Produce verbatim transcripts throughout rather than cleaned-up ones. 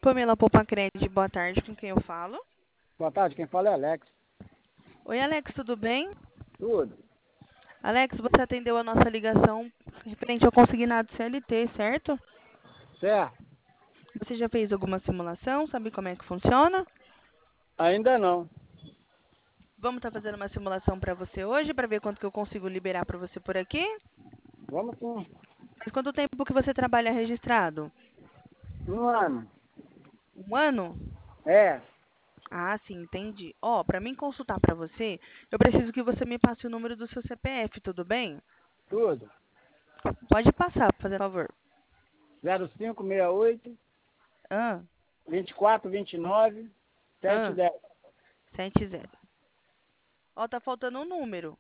Pamela Poupacred, boa tarde, com quem eu falo? Boa tarde, quem fala é Alex. Oi, Alex, tudo bem? Tudo. Alex, você atendeu a nossa ligação referente ao consignado C L T, certo? Certo? Você já fez alguma simulação? Sabe como é que funciona? Ainda não. Vamos estar fazendo uma simulação para você hoje, para ver quanto que eu consigo liberar para você por aqui? Vamos sim. Mas quanto tempo que você trabalha registrado? Um ano. Um ano? É. Ah, sim, entendi. Ó, para mim consultar para você, eu preciso que você me passe o número do seu C P F, tudo bem? Tudo. Pode passar, por favor. zero cinco seis oito, Ah, vinte e quatro, vinte e nove, sete ah, dez. sete zero. Ó, tá faltando um número.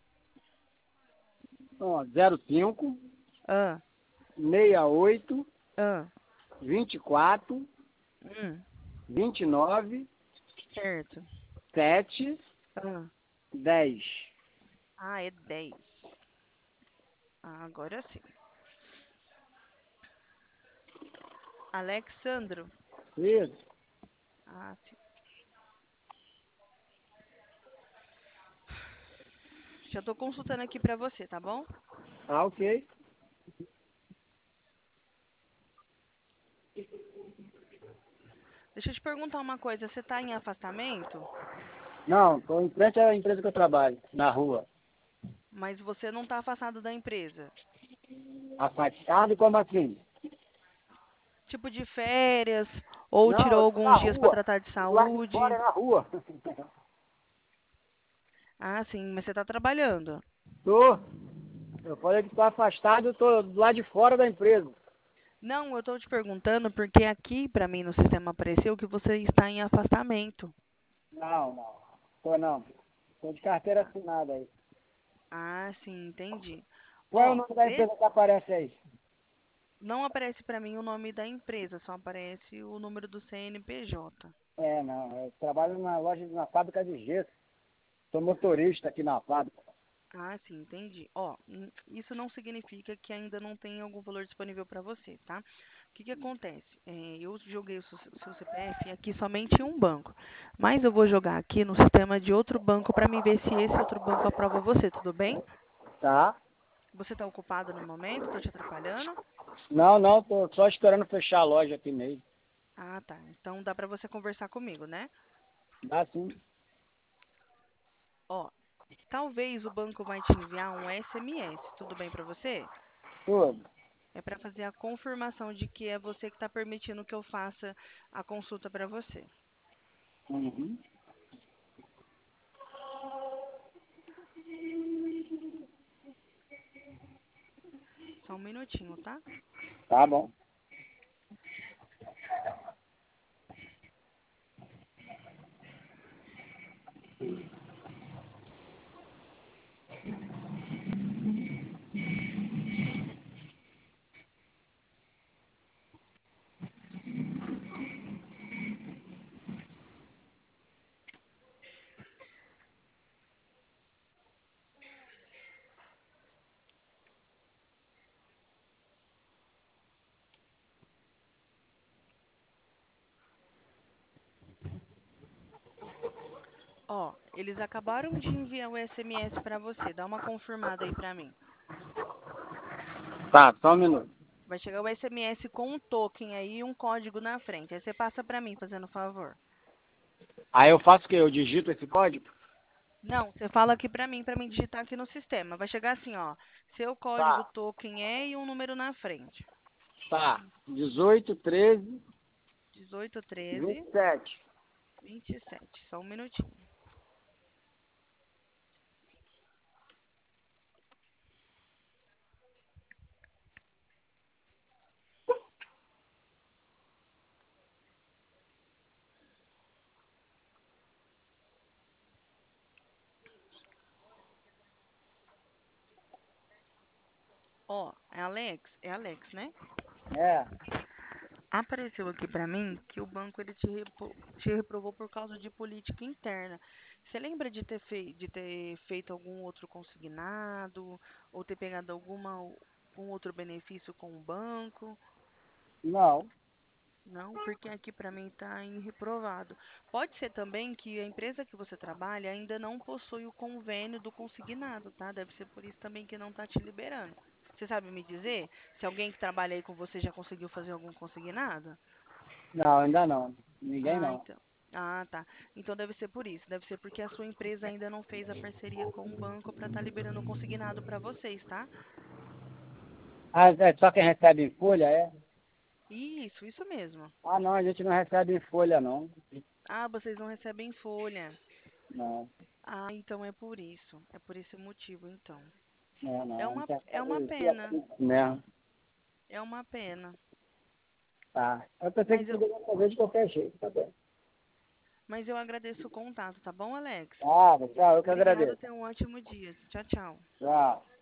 Ó, zero cinco, Ah, seis oito, ah, vinte e quatro, hum, vinte e nove, certo. sete Ah, dez. ah, é dez. Ah, agora sim. Alexandro. Isso. Ah, sim. Já tô consultando aqui pra você, tá bom? Ah, ok. Deixa eu te perguntar uma coisa. Você tá em afastamento, Não, estou em frente à empresa que eu trabalho, na rua. mas você não tá afastado da empresa. Afastado como assim? Tipo de férias, ou Não, tirou eu tô na alguns dias pra rua. tratar de Do lado de fora saúde. é na rua. Ah, sim, mas você tá trabalhando. Tô. Eu falei que estou afastado, eu estou do lado de fora da empresa. Não, eu tô te perguntando porque aqui pra mim no sistema apareceu que você está em afastamento. Não, não. Tô não. Tô de carteira assinada aí. Ah, sim, entendi. Qual é o Ó, nome da esse empresa que aparece aí? não aparece pra mim o nome da empresa, só aparece o número do C N P J. É, não. Eu trabalho na loja, na fábrica de gesso. Sou motorista aqui na fábrica. Ah, sim, entendi. Ó, n- isso não significa que ainda não tem algum valor disponível para você, tá? O que que acontece? É, eu joguei o seu, seu C P F aqui somente em um banco, mas eu vou jogar aqui no sistema de outro banco para me ver se esse outro banco aprova você, tudo bem? Tá? Você está ocupado no momento? Estou te atrapalhando? Não, não. Tô só esperando fechar a loja aqui mesmo. Ah, tá. Então dá para você conversar comigo, né? Dá sim. Ó, talvez o banco vai te enviar um S M S, tudo bem para você? Tudo. É para fazer a confirmação de que é você que está permitindo que eu faça a consulta para você. Uhum. Só um minutinho, tá? Tá bom. Ó, eles acabaram de enviar o S M S para você. Dá uma confirmada aí para mim. Tá, só um minuto. Vai chegar o S M S com um token aí e um código na frente. Aí você passa para mim, fazendo favor. Aí eu faço o quê? Eu digito esse código? Não, você fala aqui para mim, para mim digitar aqui no sistema. Vai chegar assim, ó. Seu código Tá. token é e um número na frente. Tá. dezoito, treze, dezoito, vinte treze, e sete. vinte e sete. Só um minutinho. Ó, é Alex? É Alex, né? É. Apareceu aqui pra mim que o banco ele te, repo- te reprovou por causa de política interna. Você lembra de ter, fei- de ter feito algum outro consignado ou ter pegado alguma algum outro benefício com o banco? Não. Não, porque aqui para mim está em reprovado. Pode ser também que a empresa que você trabalha ainda não possui o convênio do consignado, tá? Deve ser por isso também que não está te liberando. Você sabe me dizer se alguém que trabalha aí com você já conseguiu fazer algum consignado? Não, ainda não. Ninguém Ah, não. então. Ah, tá. Então deve ser por isso. Deve ser porque a sua empresa ainda não fez a parceria com o banco para estar liberando o consignado para vocês, tá? Ah, é só quem recebe em folha, é? Isso, isso mesmo. Ah, não, a gente não recebe em folha, não. Ah, vocês não recebem folha. Não, Ah, então é por isso. É por esse motivo, então. não, É não. A uma, gente é uma recebe via pena. Pix mesmo. É uma pena. Tá. Eu pensei que Mas eu, poderia fazer de qualquer jeito, tá bem. mas eu agradeço o contato, tá bom, Alex? Ah, tchau, eu que Obrigada, agradeço. tenha um ótimo dia. Tchau, tchau. Tchau.